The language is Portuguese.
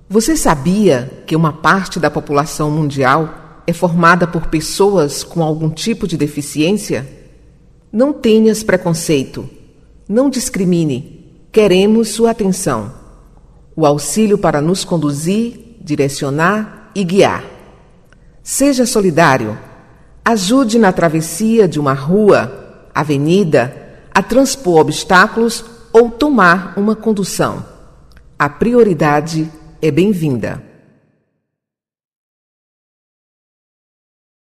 Você sabia que uma parte da população mundial é formada por pessoas com algum tipo de deficiência? Não tenhas preconceito. Não discrimine. Queremos sua atenção. O auxílio para nos conduzir, direcionar e guiar. Seja solidário. Ajude na travessia de uma rua, avenida, a transpor obstáculos ou tomar uma condução. A prioridade é bem-vinda.